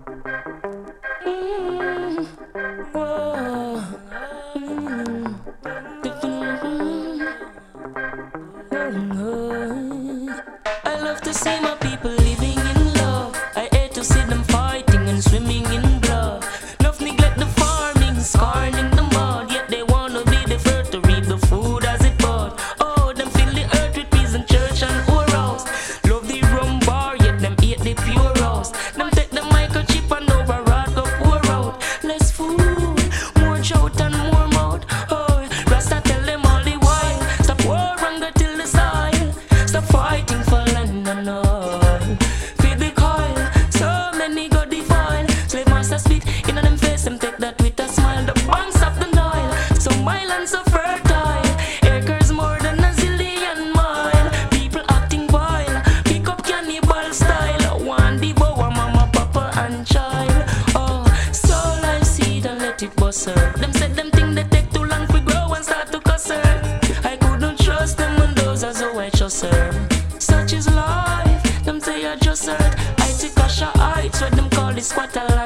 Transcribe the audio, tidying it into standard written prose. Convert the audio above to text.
Whoa. I love to see my people living in love. I hate to see them fighting and swimming in blood. Enough neglect the farming, scarring in the mud. Yet they wanna be the first to reap the food as it bud. Oh, them fill the earth with peace and church and oros. Love the rum bar, yet them hate the pure rose. Them take the microchip and override the poor out. Less food, more shout and more mouth. Oh, Rasta tell them all the while. Stop war, hunger till the soil. Stop fighting for land and oil. Feed the coil, so many go defile. Slave master spit in them face, them take that with a smile. The banks of the Nile, so my land so fertile. Acres more than a zillion mile. People acting vile, pick up cannibal style. One devour mama, papa and child. Oh, soul I seed and let it bust her. Them said them think they take too long to grow and start to cuss her. I couldn't trust them and those as a white trust her. Such is life, them say I just heard. I take a shot heights, what them call the squatter life.